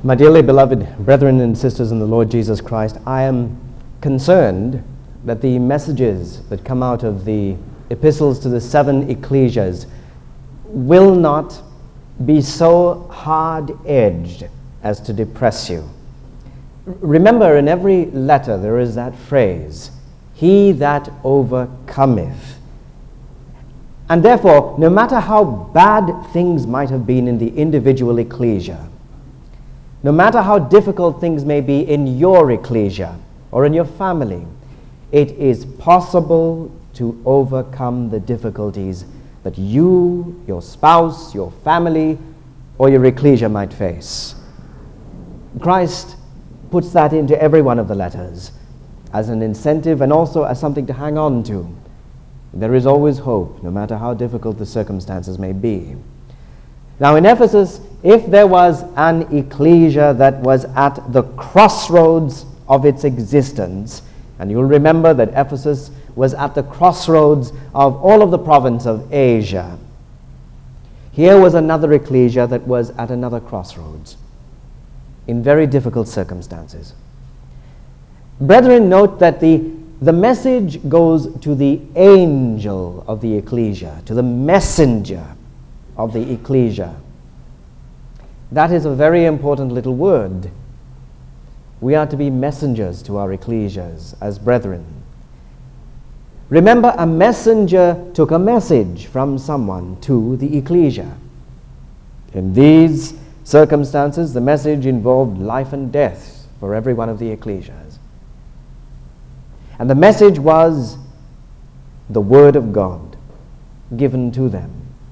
My dearly beloved brethren and sisters in the Lord Jesus Christ, I am concerned that the messages that come out of the epistles to the 7 ecclesias will not be so hard-edged as to depress you. Remember, in every letter there is that phrase, "He that overcometh." And therefore, no matter how bad things might have been in the individual ecclesia, no matter how difficult things may be in your ecclesia or in your family, it is possible to overcome the difficulties that you, your spouse, your family, or your ecclesia might face. Christ puts that into every one of the letters as an incentive and also as something to hang on to. There is always hope, no matter how difficult the circumstances may be. Now in Ephesus, if there was an ecclesia that was at the crossroads of its existence, and you'll remember that Ephesus was at the crossroads of all of the province of Asia, here was another ecclesia that was at another crossroads in very difficult circumstances. Brethren, note that the message goes to the angel of the ecclesia, to the messenger of the ecclesia. That is a very important little word. We are to be messengers to our ecclesias as brethren. Remember, a messenger took a message from someone to the ecclesia. In these circumstances, the message involved life and death for every one of the ecclesias. And the message was the Word of God given to them.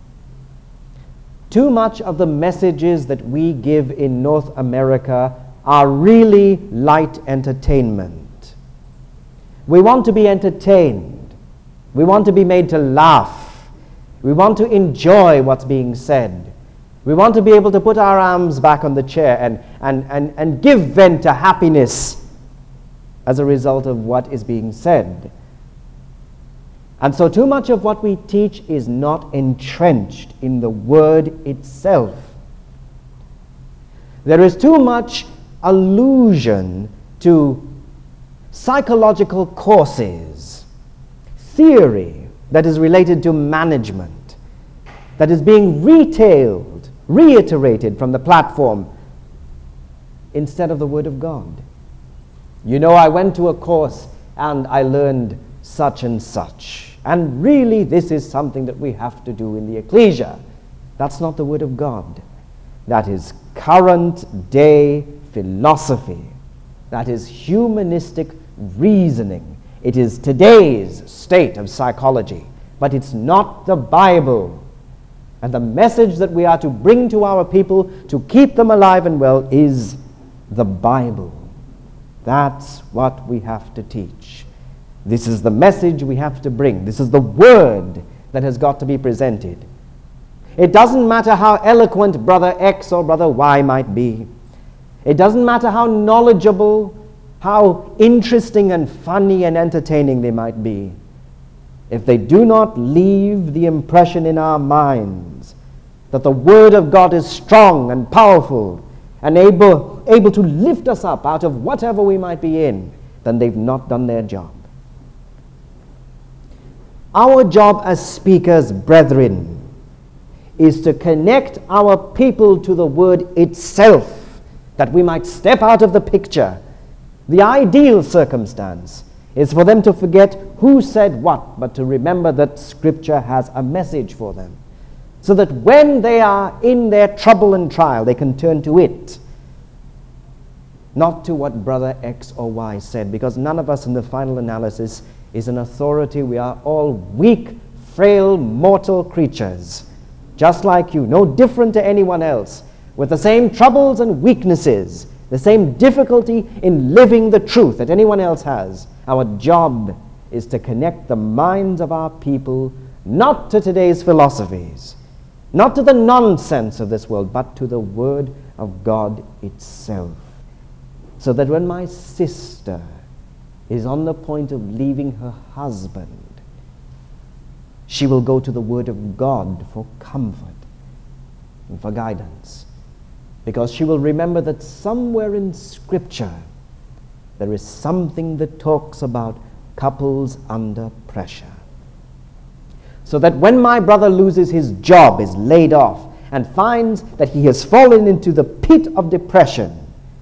Too much of the messages that we give in North America are really light entertainment. We want to be entertained. We want to be made to laugh. We want to enjoy what's being said. We want to be able to put our arms back on the chair and give vent to happiness as a result of what is being said. And so too much of what we teach is not entrenched in the Word itself. There is too much allusion to psychological courses, theory that is related to management, that is being retailed, reiterated from the platform instead of the Word of God. You know, I went to a course and I learned such and such. And really, this is something that we have to do in the ecclesia. That's not the Word of God. That is current day philosophy. That is humanistic reasoning. It is today's state of psychology. But it's not the Bible. And the message that we are to bring to our people to keep them alive and well is the Bible. That's what we have to teach. This is the message we have to bring. This is the word that has got to be presented. It doesn't matter how eloquent Brother X or Brother Y might be. It doesn't matter how knowledgeable, how interesting and funny and entertaining they might be. If they do not leave the impression in our minds that the Word of God is strong and powerful and able to lift us up out of whatever we might be in, then they've not done their job. Our job as speakers, brethren, is to connect our people to the Word itself, that we might step out of the picture. The ideal circumstance is for them to forget who said what, but to remember that Scripture has a message for them, so that when they are in their trouble and trial, they can turn to it, not to what Brother X or Y said, because none of us in the final analysis is an authority. We are all weak, frail, mortal creatures, just like you, no different to anyone else, with the same troubles and weaknesses, the same difficulty in living the truth that anyone else has. Our job is to connect the minds of our people not to today's philosophies, not to the nonsense of this world, but to the Word of God itself. So that when my sister is on the point of leaving her husband, she will go to the Word of God for comfort and for guidance. because she will remember that somewhere in Scripture there is something that talks about couples under pressure. So that when my brother loses his job, is laid off, and finds that he has fallen into the pit of depression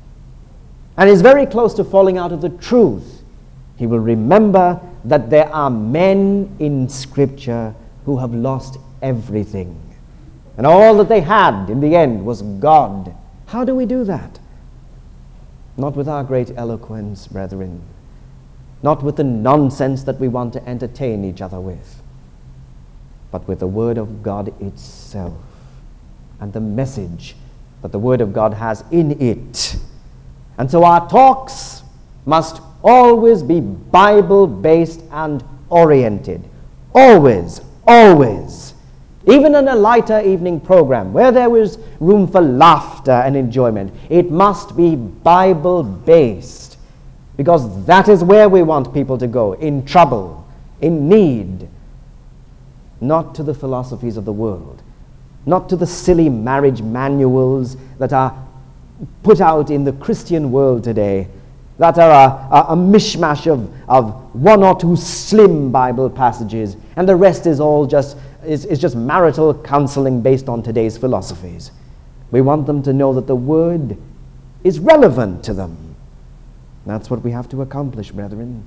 and is very close to falling out of the truth, he will remember that there are men in Scripture who have lost everything. And all that they had in the end was God. How do we do that? Not with our great eloquence, brethren. Not with the nonsense that we want to entertain each other with, but with the Word of God itself and the message that the Word of God has in it. And so our talks must always be Bible-based and oriented. Always, always. Even in a lighter evening program where there is room for laughter and enjoyment, it must be Bible-based, because that is where we want people to go, in trouble, in need, not to the philosophies of the world, not to the silly marriage manuals that are put out in the Christian world today, that are a mishmash of one or two slim Bible passages, and the rest is all just marital counseling based on today's philosophies. We want them to know that the Word is relevant to them. That's what we have to accomplish, brethren.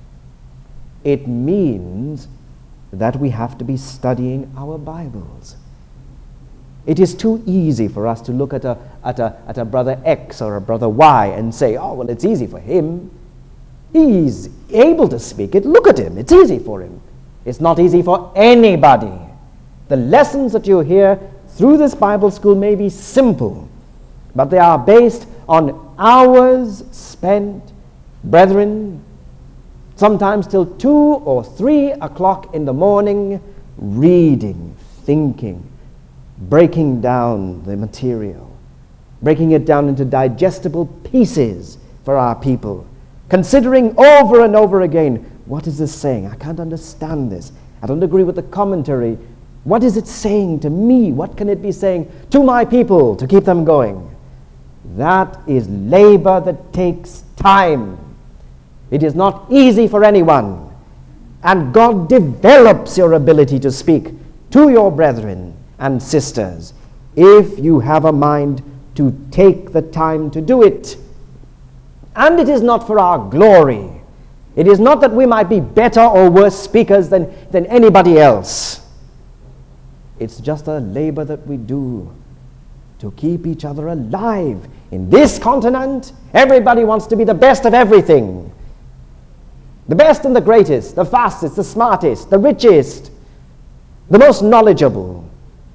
It means that we have to be studying our Bibles. It is too easy for us to look at a brother X or a brother Y and say, oh, well, it's easy for him. He's able to speak it. Look at him. It's easy for him. It's not easy for anybody. The lessons that you hear through this Bible school may be simple, but they are based on hours spent, brethren, sometimes till 2 or 3 o'clock in the morning, reading, thinking, breaking down the material, breaking it down into digestible pieces for our people, considering over and over again, what is this saying? I can't understand this. I don't agree with the commentary. What is it saying to me? What can it be saying to my people to keep them going? That is labor that takes time. It is not easy for anyone. And God develops your ability to speak to your brethren and sisters if you have a mind to take the time to do it. And it is not for our glory. It is not that we might be better or worse speakers than anybody else. It's just a labor that we do to keep each other alive. In this continent, everybody wants to be the best of everything. The best and the greatest, the fastest, the smartest, the richest, the most knowledgeable.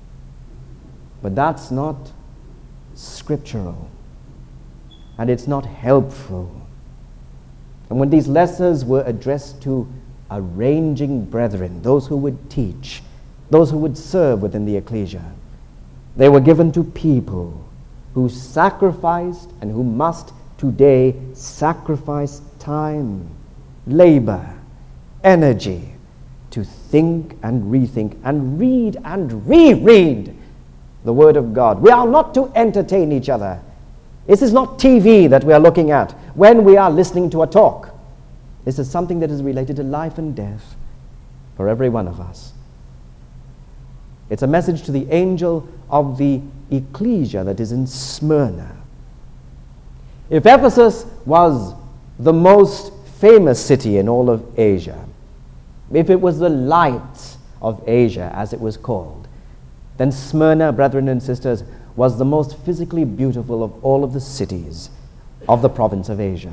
But that's not scriptural. And it's not helpful. And when these lessons were addressed to arranging brethren, those who would teach, those who would serve within the ecclesia, they were given to people who sacrificed and who must today sacrifice time, labor, energy to think and rethink and read and reread the Word of God. We are not to entertain each other. This is not TV that we are looking at when we are listening to a talk. This is something that is related to life and death for every one of us. It's a message to the angel of the ecclesia that is in Smyrna. If Ephesus was the most famous city in all of Asia, if it was the light of Asia, as it was called, then Smyrna, brethren and sisters, was the most physically beautiful of all of the cities of the province of Asia.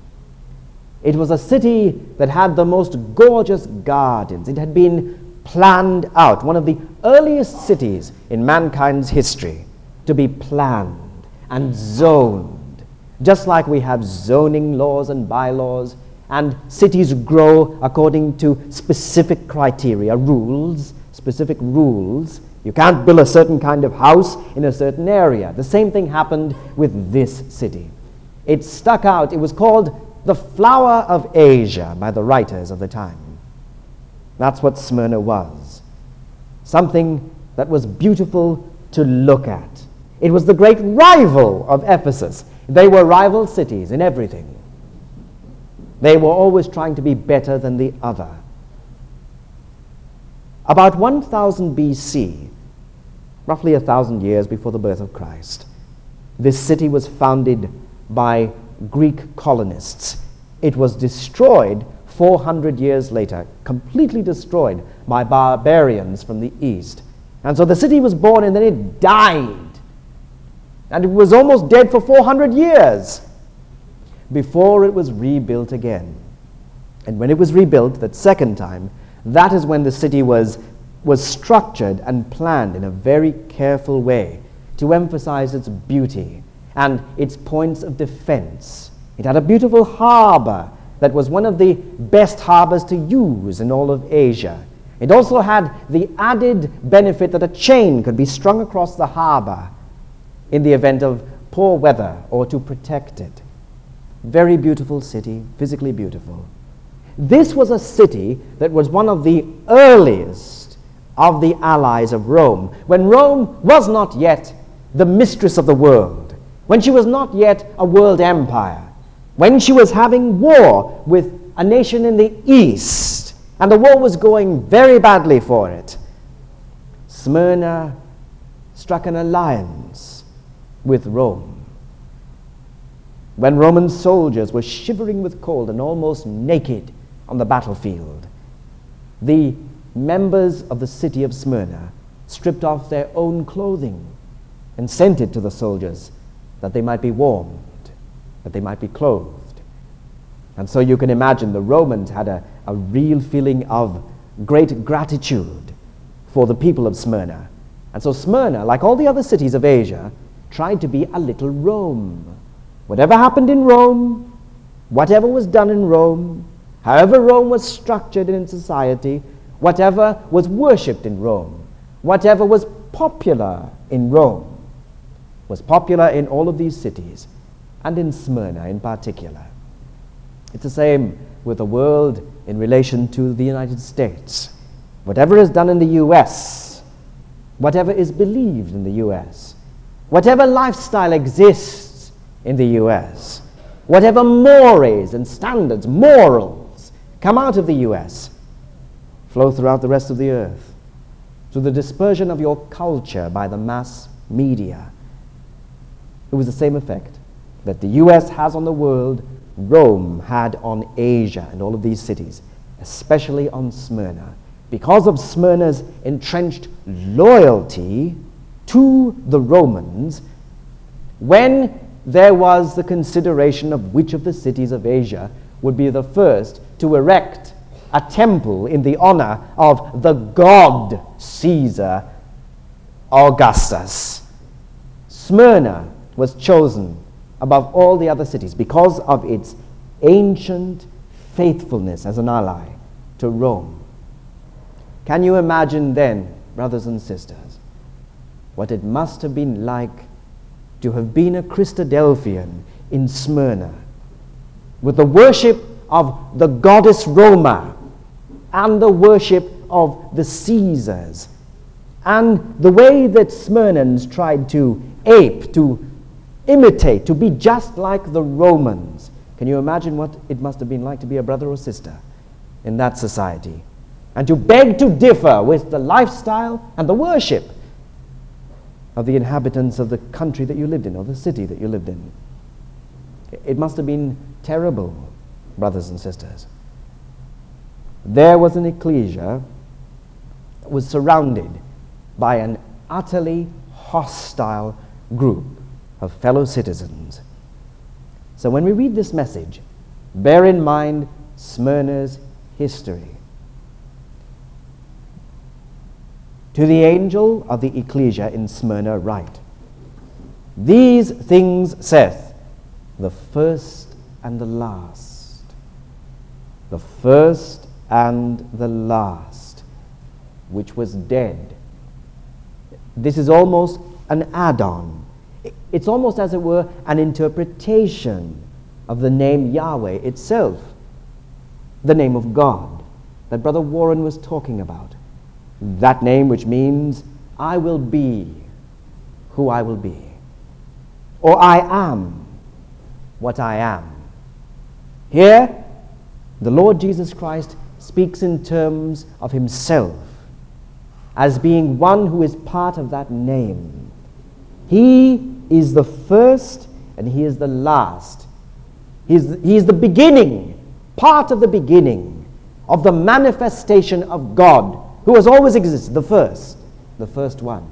It was a city that had the most gorgeous gardens. It had been planned out, one of the earliest cities in mankind's history to be planned and zoned, just like we have zoning laws and bylaws, and cities grow according to specific criteria, rules, specific rules. You can't build a certain kind of house in a certain area. The same thing happened with this city. It stuck out. It was called the flower of Asia by the writers of the time. That's what Smyrna was. Something that was beautiful to look at. It was the great rival of Ephesus. They were rival cities in everything. They were always trying to be better than the other. About 1000 BC, roughly 1,000 years before the birth of Christ, this city was founded by Greek colonists. It was destroyed 400 years later, completely destroyed by barbarians from the east. And so the city was born and then it died. And it was almost dead for 400 years before it was rebuilt again. And when it was rebuilt that second time, that is when the city was structured and planned in a very careful way to emphasize its beauty and its points of defense. It had a beautiful harbor that was one of the best harbors to use in all of Asia. It also had the added benefit that a chain could be strung across the harbor in the event of poor weather or to protect it. Very beautiful city, physically beautiful. This was a city that was one of the earliest of the allies of Rome, when Rome was not yet the mistress of the world, when she was not yet a world empire, when she was having war with a nation in the east, and the war was going very badly for it. Smyrna struck an alliance with Rome. When Roman soldiers were shivering with cold and almost naked on the battlefield, the members of the city of Smyrna stripped off their own clothing and sent it to the soldiers that they might be warmed, that they might be clothed. And so you can imagine the Romans had a real feeling of great gratitude for the people of Smyrna. And so Smyrna, like all the other cities of Asia, tried to be a little Rome. Whatever happened in Rome, whatever was done in Rome, however Rome was structured in society, whatever was worshipped in Rome, whatever was popular in Rome, was popular in all of these cities, and in Smyrna in particular. It's the same with the world in relation to the United States. Whatever is done in the U.S., whatever is believed in the U.S., whatever lifestyle exists in the U.S., whatever mores and standards, morals, come out of the U.S., flow throughout the rest of the earth, through the dispersion of your culture by the mass media. It was the same effect that the U.S. has on the world, Rome had on Asia and all of these cities, especially on Smyrna. Because of Smyrna's entrenched loyalty to the Romans, when there was the consideration of which of the cities of Asia would be the first to erect a temple in the honor of the god Caesar Augustus, Smyrna was chosen above all the other cities because of its ancient faithfulness as an ally to Rome. Can you imagine then, brothers and sisters, what it must have been like to have been a Christadelphian in Smyrna, with the worship of the goddess Roma and the worship of the Caesars, and the way that Smyrnans tried to ape, to imitate, to be just like the Romans. Can you imagine what it must have been like to be a brother or sister in that society, and to beg to differ with the lifestyle and the worship of the inhabitants of the country that you lived in, or the city that you lived in? It must have been terrible, brothers and sisters. There was an ecclesia that was surrounded by an utterly hostile group of fellow citizens. So when we read this message, bear in mind Smyrna's history. To the angel of the ecclesia in Smyrna write, "These things saith the first and the last, the first and the last, which was dead." This is almost an add-on. It's almost, as it were, an interpretation of the name Yahweh itself, the name of God that Brother Warren was talking about. That name which means, I will be who I will be. or I am what I am. Here, the Lord Jesus Christ speaks in terms of himself as being one who is part of that name. He is the first and he is the last. He is the beginning, part of the beginning of the manifestation of God, who has always existed, the first one.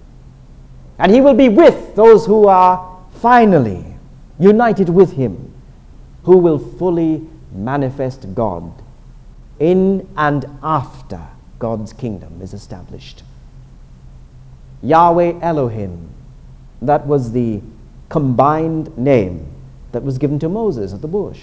And he will be with those who are finally united with him, who will fully manifest God in and after God's kingdom is established. Yahweh Elohim, that was the combined name that was given to Moses at the bush.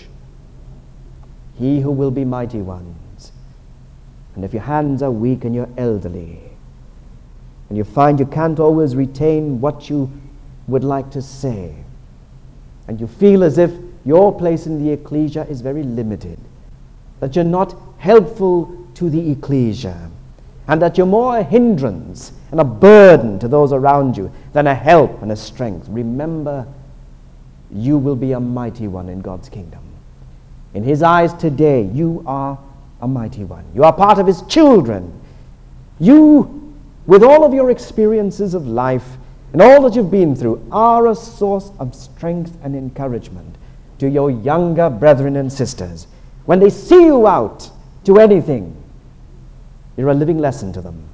He who will be mighty ones. And if your hands are weak and you're elderly, and you find you can't always retain what you would like to say, and you feel as if your place in the ecclesia is very limited, that you're not helpful to the ecclesia, and that you're more a hindrance and a burden to those around you than a help and a strength, remember, you will be a mighty one in God's kingdom. In his eyes today, you are a mighty one. You are part of his children. You, with all of your experiences of life and all that you've been through, are a source of strength and encouragement to your younger brethren and sisters. When they see you out to anything, you're a living lesson to them.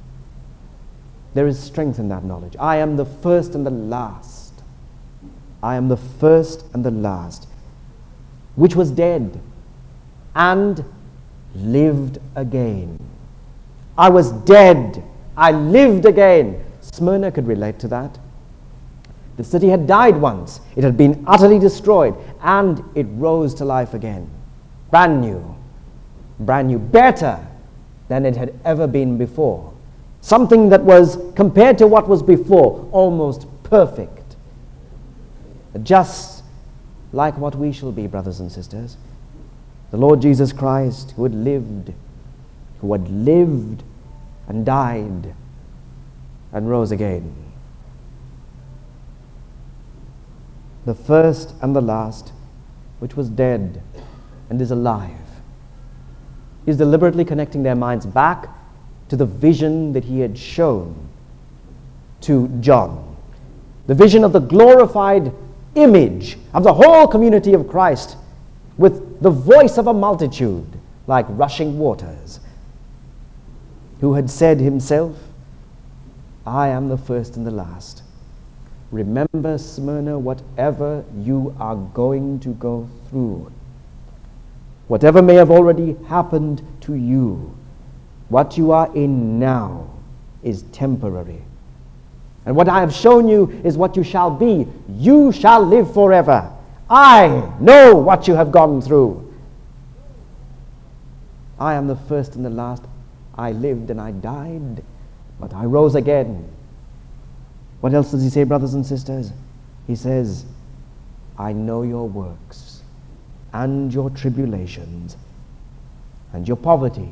There is strength in that knowledge. I am the first and the last. I am the first and the last, which was dead and lived again. I was dead. I lived again. Smyrna could relate to that. The city had died once. It had been utterly destroyed, and it rose to life again. Brand new, better than it had ever been before. Something that was, compared to what was before, almost perfect. Just like what we shall be, brothers and sisters. The Lord Jesus Christ, who had lived and died and rose again. The first and the last, which was dead and is alive. He's deliberately connecting their minds back to the vision that he had shown to John. The vision of the glorified image of the whole community of Christ with the voice of a multitude like rushing waters, who had said himself, I am the first and the last. Remember, Smyrna, whatever you are going to go through, whatever may have already happened to you, what you are in now is temporary. And what I have shown you is what you shall be. You shall live forever. I know what you have gone through. I am the first and the last. I lived and I died, but I rose again. What else does he say, brothers and sisters? He says, I know your works and your tribulations and your poverty.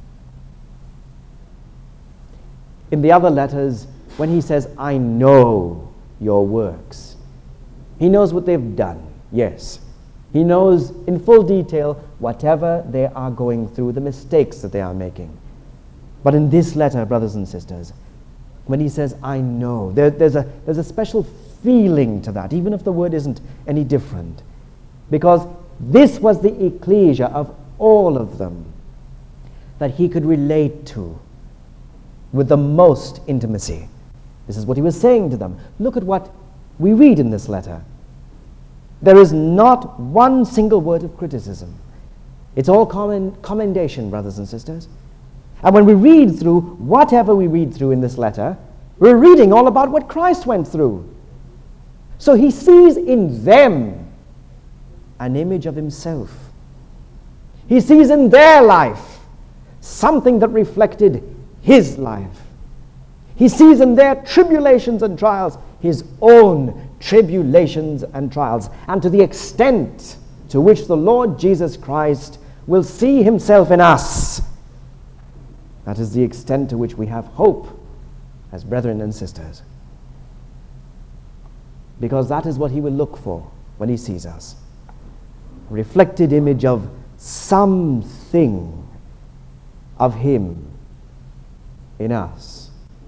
In the other letters, when he says, I know your works, he knows what they've done, yes. He knows in full detail whatever they are going through, the mistakes that they are making. But in this letter, brothers and sisters, when he says, I know, there's a special feeling to that, even if the word isn't any different. Because this was the ecclesia of all of them that he could relate to with the most intimacy. This is what he was saying to them. Look at what we read in this letter. There is not one single word of criticism. It's all commendation, brothers and sisters. And when we read through whatever we read through in this letter, we're reading all about what Christ went through. So he sees in them an image of himself. He sees in their life something that reflected his life. He sees in their tribulations and trials his own tribulations and trials. And to the extent to which the Lord Jesus Christ will see himself in us, that is the extent to which we have hope as brethren and sisters. because that is what he will look for when he sees us. A reflected image of something of him in us.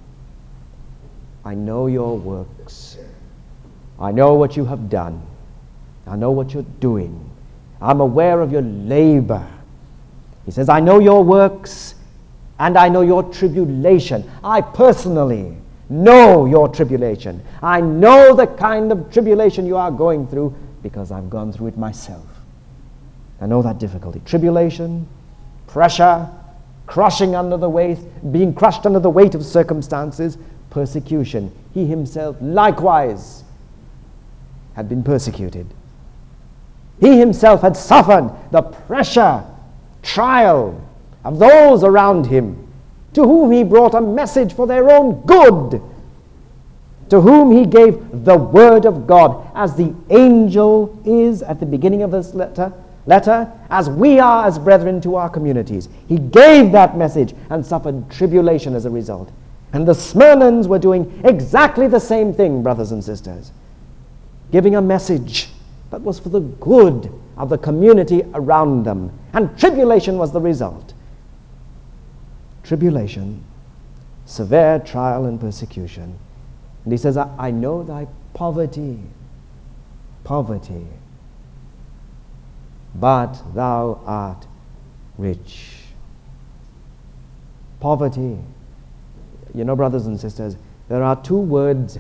I know your works. I know what you have done. I know what you're doing. I'm aware of your labor. He says, I know your works and I know your tribulation. I personally know your tribulation. I know the kind of tribulation you are going through because I've gone through it myself. I know that difficulty. Tribulation, pressure, crushing under the weight, being crushed under the weight of circumstances, persecution. He himself likewise had been persecuted. He himself had suffered the pressure, trial of those around him, to whom he brought a message for their own good, to whom he gave the word of God, as the angel is at the beginning of this letter, as we are as brethren to our communities. He gave that message and suffered tribulation as a result. And the Smyrnans were doing exactly the same thing, brothers and sisters, giving a message that was for the good of the community around them. And tribulation was the result. Tribulation, severe trial and persecution. And he says, I know thy poverty, but thou art rich. Poverty. You know, brothers and sisters, there are two words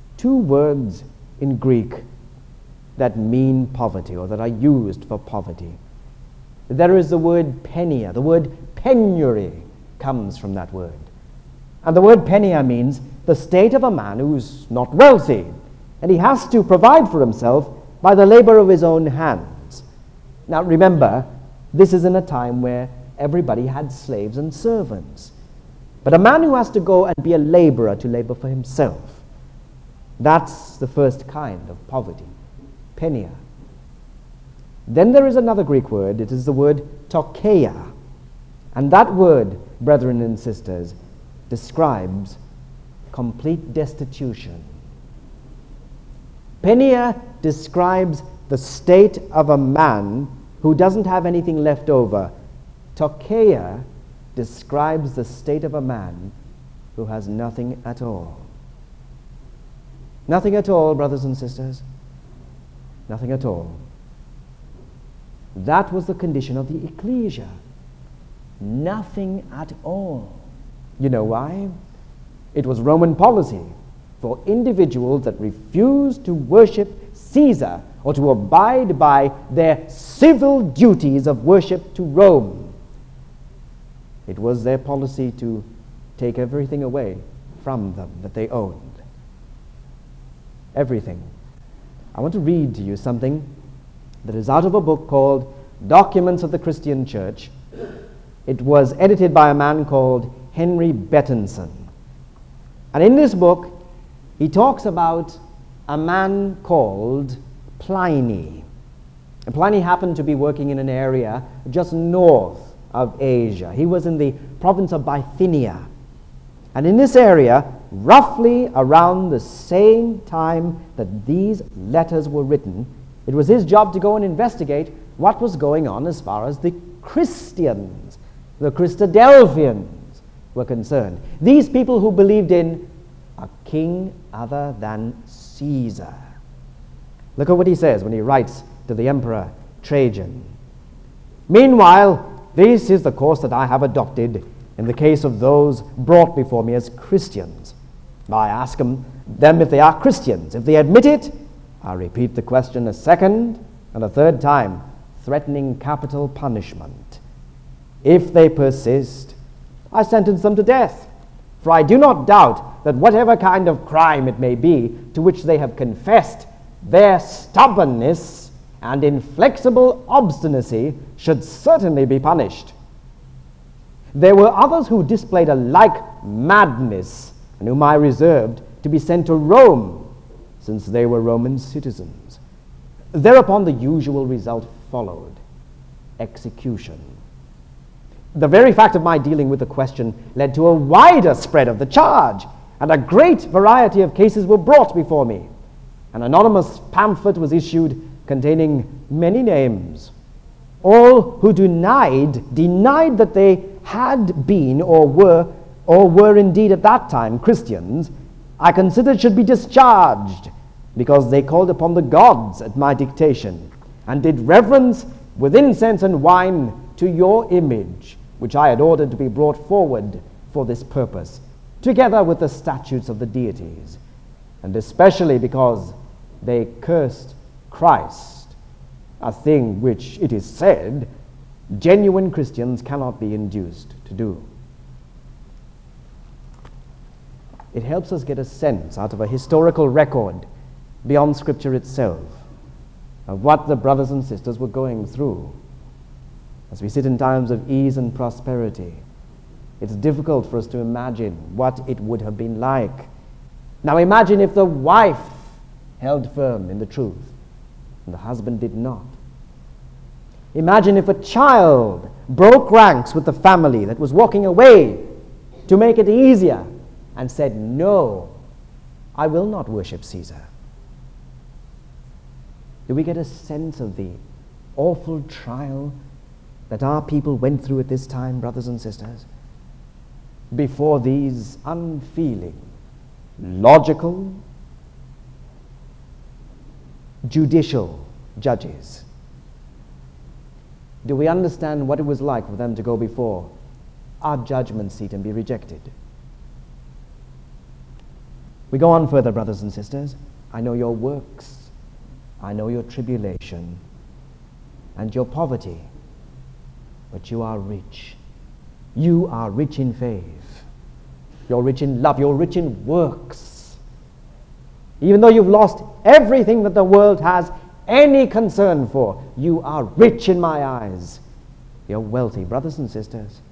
in Greek that mean poverty, or that are used for poverty. There is the word penia. The word penury comes from that word. And the word penia means the state of a man who's not wealthy, and he has to provide for himself by the labor of his own hands. Now remember, this is in a time where everybody had slaves and servants. But a man who has to go and be a laborer to labor for himself, that's the first kind of poverty, penia. Then there is another Greek word. It is the word tokeia. And that word, brethren and sisters, describes complete destitution. Penia describes the state of a man who doesn't have anything left over. Tokeia describes the state of a man who has nothing at all. Nothing at all, brothers and sisters. Nothing at all. That was the condition of the ecclesia. Nothing at all. You know why? It was Roman policy for individuals that refused to worship Caesar or to abide by their civil duties of worship to Rome. It was their policy to take everything away from them that they owned. Everything. I want to read to you something that is out of a book called Documents of the Christian Church. It was edited by a man called Henry Bettenson. And in this book, he talks about a man called Pliny. And Pliny happened to be working in an area just north of Asia. He was in the province of Bithynia. And in this area, roughly around the same time that these letters were written, it was his job to go and investigate what was going on as far as the Christians, the Christadelphians, were concerned. These people who believed in a king other than Caesar. Look at what he says when he writes to the Emperor Trajan. Meanwhile, this is the course that I have adopted in the case of those brought before me as Christians. I ask them if they are Christians. If they admit it, I repeat the question a second and a third time, threatening capital punishment. If they persist, I sentence them to death. For I do not doubt that whatever kind of crime it may be to which they have confessed, their stubbornness and inflexible obstinacy should certainly be punished. There were others who displayed a like madness, and whom I reserved to be sent to Rome, since they were Roman citizens. Thereupon the usual result followed: execution. The very fact of my dealing with the question led to a wider spread of the charge, and a great variety of cases were brought before me. An anonymous pamphlet was issued containing many names. All who denied that they had been or were indeed at that time Christians, I considered should be discharged, because they called upon the gods at my dictation, and did reverence with incense and wine to your image, which I had ordered to be brought forward for this purpose, together with the statutes of the deities, and especially because they cursed Christ, a thing which, it is said, genuine Christians cannot be induced to do. It helps us get a sense out of a historical record beyond Scripture itself of what the brothers and sisters were going through. As we sit in times of ease and prosperity, it's difficult for us to imagine what it would have been like. Now imagine if the wife held firm in the truth and the husband did not. Imagine if a child broke ranks with the family that was walking away to make it easier and said, "No, I will not worship Caesar." Do we get a sense of the awful trial that our people went through at this time, brothers and sisters, before these unfeeling, logical, judicial judges? Do we understand what it was like for them to go before our judgment seat and be rejected? We go on further, brothers and sisters. I know your works, I know your tribulation and your poverty, but you are rich. You are rich in faith. You're rich in love. You're rich in works. Even though you've lost everything that the world has any concern for, you are rich in my eyes. You're wealthy. Brothers and sisters,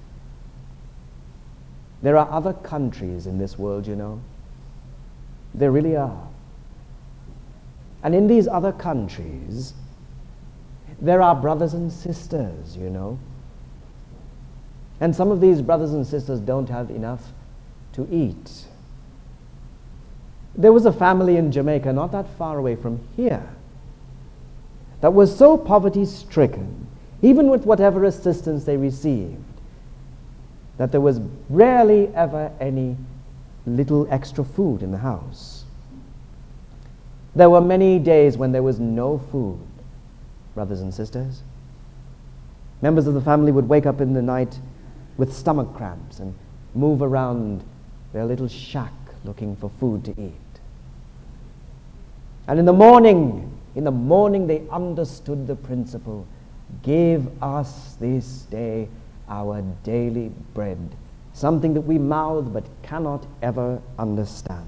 there are other countries in this world, you know. There really are. And in these other countries, there are brothers and sisters, you know. And some of these brothers and sisters don't have enough to eat. There was a family in Jamaica, not that far away from here, that was so poverty-stricken, even with whatever assistance they received, that there was rarely ever any little extra food in the house. There were many days when there was no food, brothers and sisters. Members of the family would wake up in the night with stomach cramps and move around their little shack looking for food to eat. And in the morning they understood the principle: give us this day our daily bread, something that we mouth but cannot ever understand.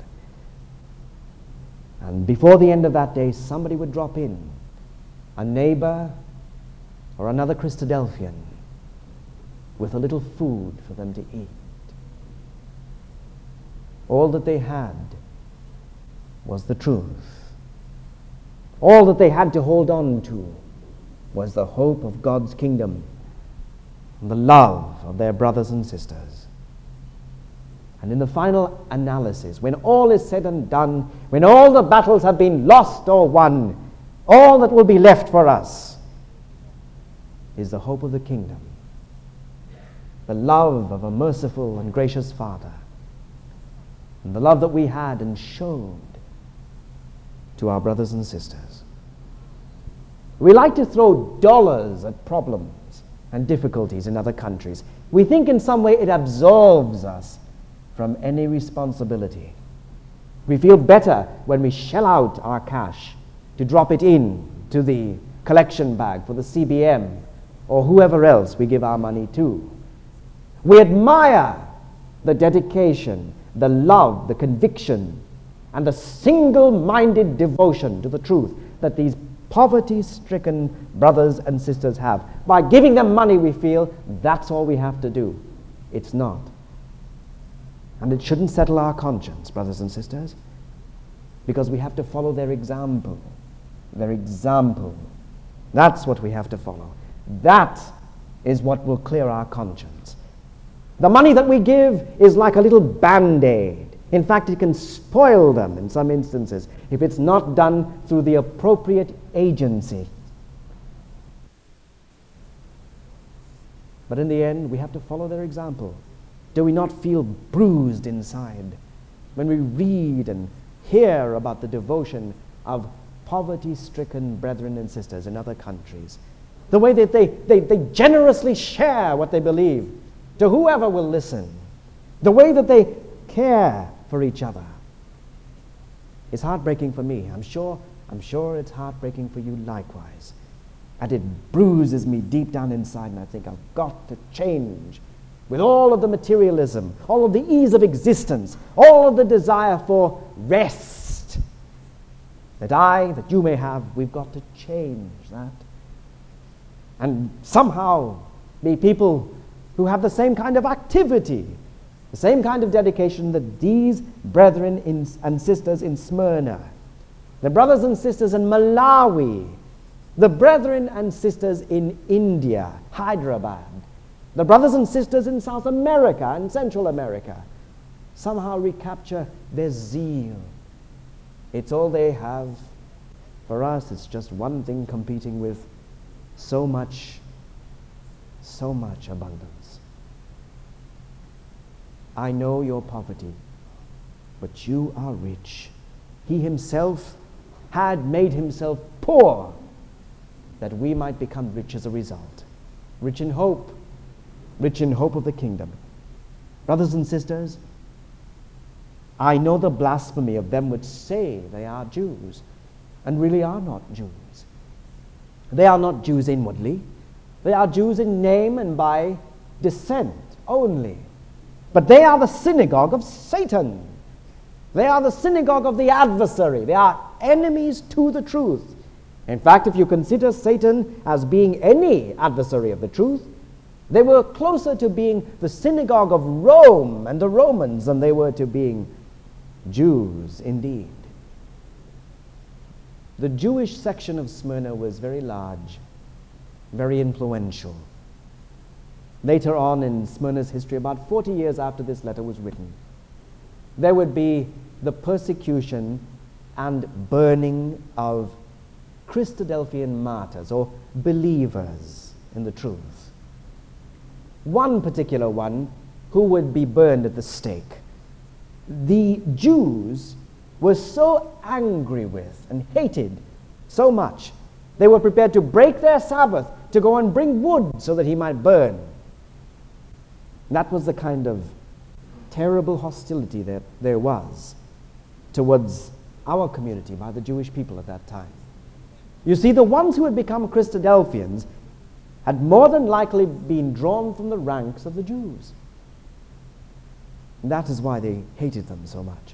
And before the end of that day, somebody would drop in, a neighbor or another Christadelphian, with a little food for them to eat. All that they had was the truth. All that they had to hold on to was the hope of God's kingdom and the love of their brothers and sisters. And in the final analysis, when all is said and done, when all the battles have been lost or won, all that will be left for us is the hope of the kingdom, the love of a merciful and gracious Father, and the love that we had and showed to our brothers and sisters. We like to throw dollars at problems and difficulties in other countries. We think in some way it absolves us from any responsibility. We feel better when we shell out our cash to drop it in to the collection bag for the CBM or whoever else we give our money to. We admire the dedication, the love, the conviction, and the single-minded devotion to the truth that these poverty-stricken brothers and sisters have. By giving them money, we feel that's all we have to do. It's not. And it shouldn't settle our conscience, brothers and sisters, because we have to follow their example. Their example. That's what we have to follow. That is what will clear our conscience. The money that we give is like a little band-aid. In fact, it can spoil them in some instances if it's not done through the appropriate agency. But in the end, we have to follow their example. Do we not feel bruised inside when we read and hear about the devotion of poverty-stricken brethren and sisters in other countries? The way that they generously share what they believe to whoever will listen. The way that they care for each other. It's heartbreaking for me. I'm sure it's heartbreaking for you likewise. And it bruises me deep down inside, and I think I've got to change. With all of the materialism, all of the ease of existence, all of the desire for rest that you may have, we've got to change that. And somehow be people who have the same kind of activity, the same kind of dedication that these brethren and sisters in Smyrna, the brothers and sisters in Malawi, the brethren and sisters in India, Hyderabad, the brothers and sisters in South America and Central America, somehow recapture their zeal. It's all they have. For us, it's just one thing competing with so much abundance. I know your poverty, but you are rich. He himself had made himself poor that we might become rich as a result. Rich in hope of the kingdom. Brothers and sisters, I know the blasphemy of them which say they are Jews and really are not Jews. They are not Jews inwardly. They are Jews in name and by descent only. But they are the synagogue of Satan. They are the synagogue of the adversary. They are enemies to the truth. In fact, if you consider Satan as being any adversary of the truth, they were closer to being the synagogue of Rome and the Romans than they were to being Jews indeed. The Jewish section of Smyrna was very large, very influential. Later on in Smyrna's history, about 40 years after this letter was written, there would be the persecution and burning of Christadelphian martyrs or believers in the truth. One particular one who would be burned at the stake. The Jews were so angry with and hated so much, they were prepared to break their Sabbath to go and bring wood so that he might burn. That was the kind of terrible hostility that there was towards our community by the Jewish people at that time. You see, the ones who had become Christadelphians had more than likely been drawn from the ranks of the Jews. And that is why they hated them so much.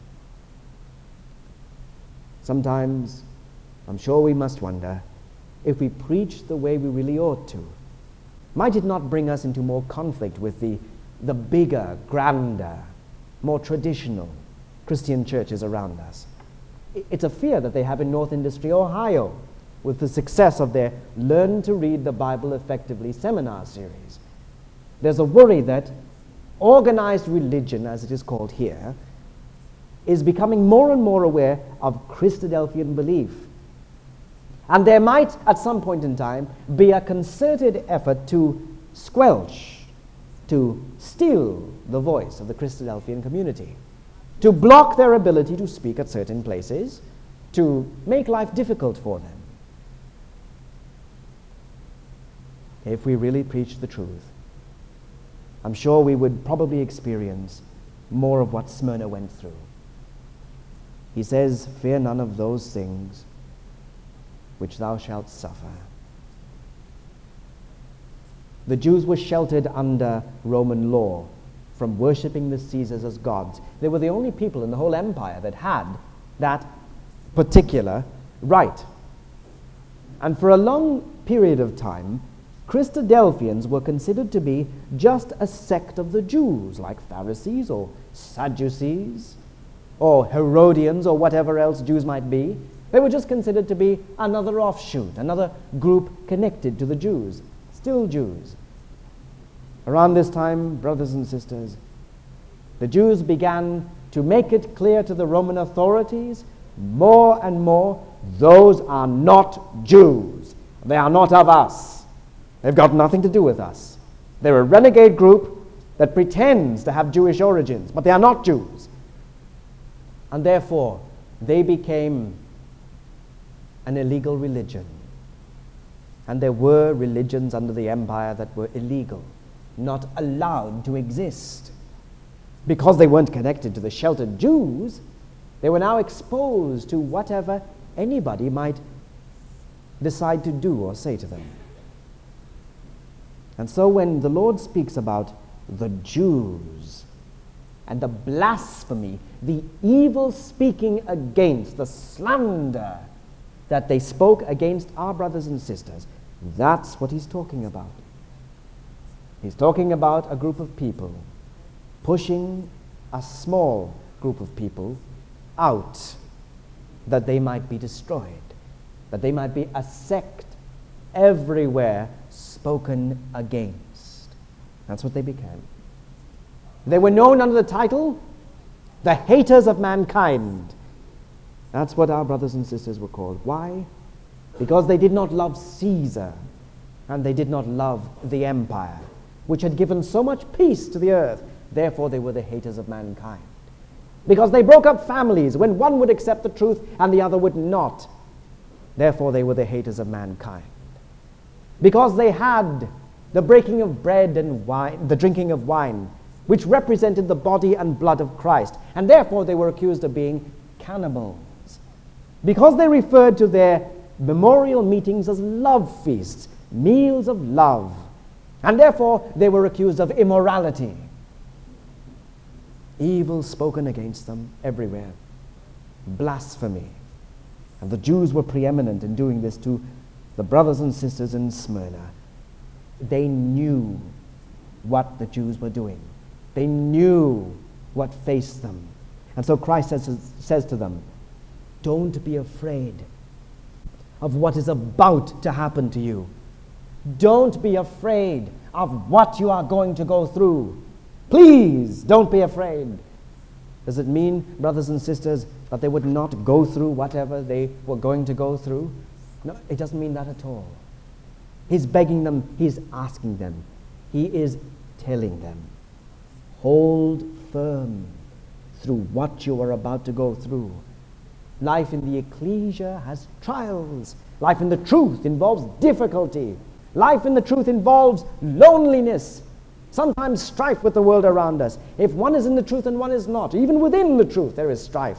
Sometimes, I'm sure we must wonder, if we preach the way we really ought to, might it not bring us into more conflict with the bigger, grander, more traditional Christian churches around us? It's a fear that they have in North Industry, Ohio, with the success of their Learn to Read the Bible Effectively seminar series. There's a worry that organized religion, as it is called here, is becoming more and more aware of Christadelphian belief. And there might, at some point in time, be a concerted effort to squelch, to still the voice of the Christadelphian community, to block their ability to speak at certain places, to make life difficult for them. If we really preached the truth, I'm sure we would probably experience more of what Smyrna went through. He says, "Fear none of those things which thou shalt suffer." The Jews were sheltered under Roman law from worshipping the Caesars as gods. They were the only people in the whole empire that had that particular right. And for a long period of time, Christadelphians were considered to be just a sect of the Jews, like Pharisees or Sadducees or Herodians or whatever else Jews might be. They were just considered to be another offshoot, another group connected to the Jews, still Jews. Around this time, brothers and sisters, the Jews began to make it clear to the Roman authorities more and more, those are not Jews. They are not of us. They've got nothing to do with us. They're a renegade group that pretends to have Jewish origins, but they are not Jews. And therefore, they became an illegal religion. And there were religions under the empire that were illegal, not allowed to exist. Because they weren't connected to the sheltered Jews, they were now exposed to whatever anybody might decide to do or say to them. And so when the Lord speaks about the Jews and the blasphemy, the evil speaking against, the slander that they spoke against our brothers and sisters, that's what he's talking about. He's talking about a group of people pushing a small group of people out that they might be destroyed, that they might be a sect everywhere spoken against. That's what they became. They were known under the title, the haters of mankind. That's what our brothers and sisters were called. Why? Because they did not love Caesar, and they did not love the empire, which had given so much peace to the earth. Therefore, they were the haters of mankind. Because they broke up families when one would accept the truth and the other would not. Therefore, they were the haters of mankind. Because they had the breaking of bread and wine, the drinking of wine, which represented the body and blood of Christ, and therefore they were accused of being cannibals. Because they referred to their memorial meetings as love feasts, meals of love, and therefore they were accused of immorality. Evil spoken against them everywhere. Blasphemy. And the Jews were preeminent in doing this to the brothers and sisters in Smyrna. They knew what the Jews were doing. They knew what faced them. And so Christ says to them, don't be afraid of what is about to happen to you. Don't be afraid of what you are going to go through. Please, don't be afraid. Does it mean, brothers and sisters, that they would not go through whatever they were going to go through? No, it doesn't mean that at all. He's begging them, he's asking them, he is telling them, hold firm through what you are about to go through. Life in the ecclesia has trials. Life in the truth involves difficulty. Life in the truth involves loneliness, sometimes strife with the world around us. If one is in the truth and one is not, even within the truth there is strife.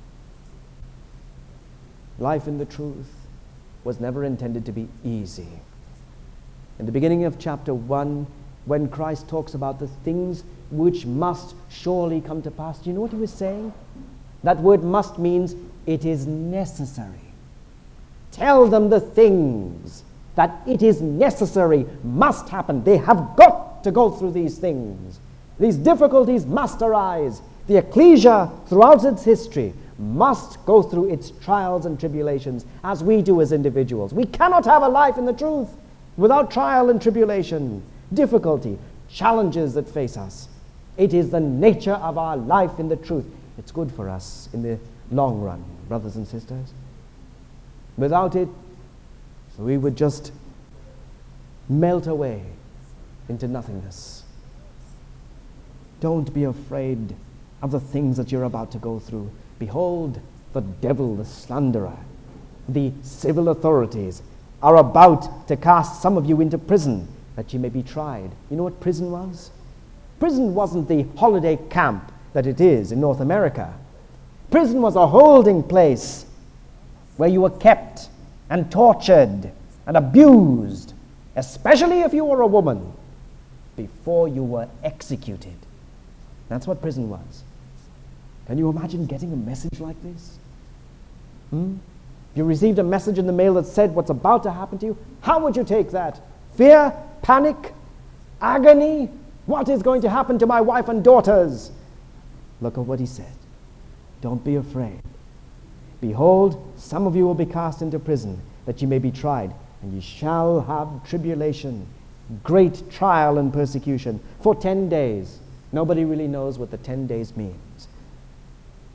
Life in the truth was never intended to be easy. In the beginning of chapter 1, when Christ talks about the things which must surely come to pass, do you know what he was saying? That word must means it is necessary. Tell them the things that it is necessary, must happen. They have got to go through these things. These difficulties must arise. The ecclesia, throughout its history, must go through its trials and tribulations, as we do as individuals. We cannot have a life in the truth without trial and tribulation, difficulty, challenges that face us. It is the nature of our life in the truth. It's good for us in the long run, brothers and sisters. Without it, we would just melt away into nothingness. Don't be afraid of the things that you're about to go through. Behold, the devil, the slanderer, the civil authorities are about to cast some of you into prison that you may be tried. You know what prison was? Prison wasn't the holiday camp that it is in North America. Prison was a holding place where you were kept and tortured and abused, especially if you were a woman, before you were executed. That's what prison was. Can you imagine getting a message like this? You received a message in the mail that said what's about to happen to you. How would you take that? Fear? Panic? Agony? What is going to happen to my wife and daughters? Look at what he said. Don't be afraid. Behold, some of you will be cast into prison, that ye may be tried, and ye shall have tribulation, great trial and persecution, for 10 days. Nobody really knows what the 10 days means.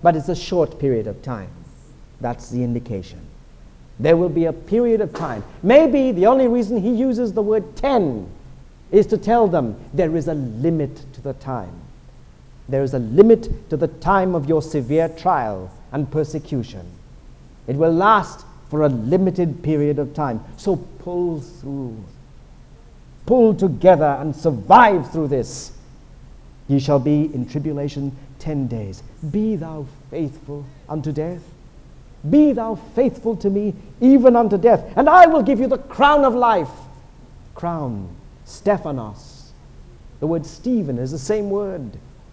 but it's a short period of time. That's the indication. There will be a period of time. Maybe the only reason he uses the word 10 is to tell them there is a limit to the time. There is a limit to the time of your severe trial and persecution. It will last for a limited period of time. So pull through. Pull together and survive through this. Ye shall be in tribulation 10 days. Be thou faithful unto death. Be thou faithful to me even unto death, and I will give you the crown of life. Crown, Stephanos. The word Stephen is the same word.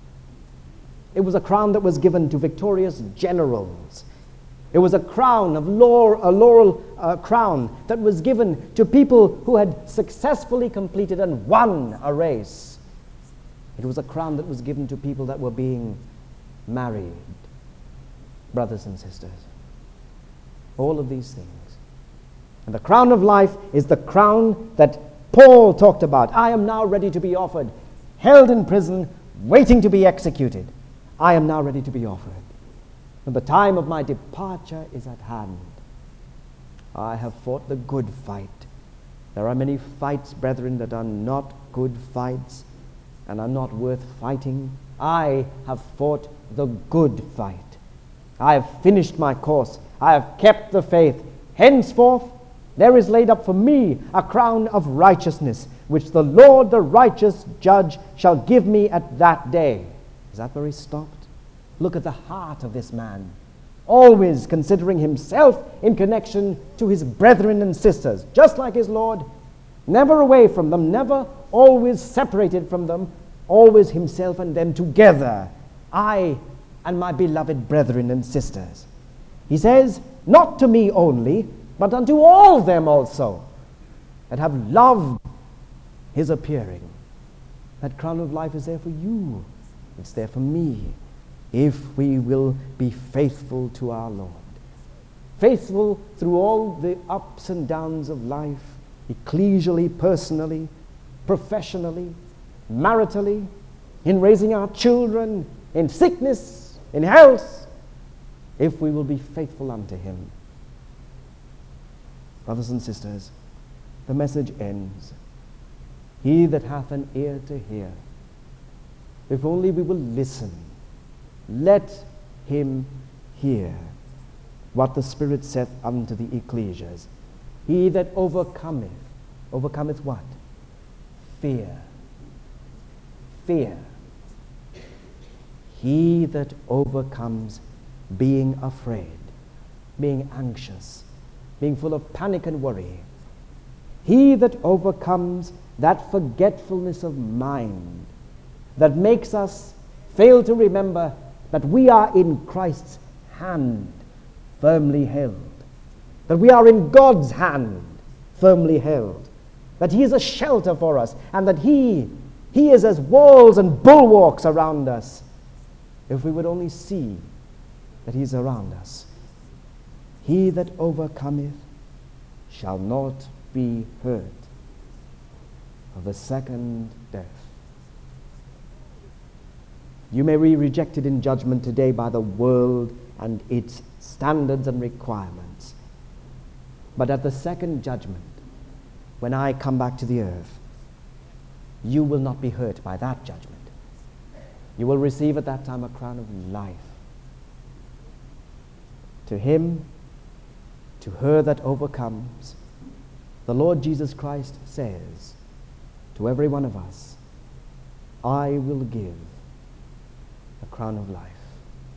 It was a crown that was given to victorious generals. It was a crown of a laurel crown that was given to people who had successfully completed and won a race. It was a crown that was given to people that were being married, brothers and sisters. All of these things. And the crown of life is the crown that Paul talked about. I am now ready to be offered, held in prison, waiting to be executed. I am now ready to be offered. And the time of my departure is at hand. I have fought the good fight. There are many fights, brethren, that are not good fights and are not worth fighting. I have fought the good fight. I have finished my course. I have kept the faith. Henceforth, there is laid up for me a crown of righteousness, which the Lord, the righteous judge, shall give me at that day. Is that where he stopped? Look at the heart of this man. Always considering himself in connection to his brethren and sisters, just like his Lord. Never away from them, never always separated from them, always himself and them together. I and my beloved brethren and sisters. He says, not to me only, but unto all them also that have loved his appearing. That crown of life is there for you. It's there for me, if we will be faithful to our Lord. Faithful through all the ups and downs of life, ecclesially, personally, professionally, maritally, in raising our children, in sickness, in health, if we will be faithful unto him. Brothers and sisters, the message ends. He that hath an ear to hear, if only we will listen, let him hear what the Spirit saith unto the ecclesias. He that overcometh what? Fear. Fear. He that overcomes being afraid, being anxious, being full of panic and worry. He that overcomes that forgetfulness of mind that makes us fail to remember that we are in Christ's hand, firmly held. That we are in God's hand, firmly held. That he is a shelter for us, and that he is as walls and bulwarks around us. If we would only see that he is around us. He that overcometh shall not be hurt of the second death. You may be rejected in judgment today by the world and its standards and requirements. But at the second judgment, when I come back to the earth, you will not be hurt by that judgment. You will receive at that time a crown of life. To him, to her that overcomes, the Lord Jesus Christ says to every one of us, I will give a crown of life.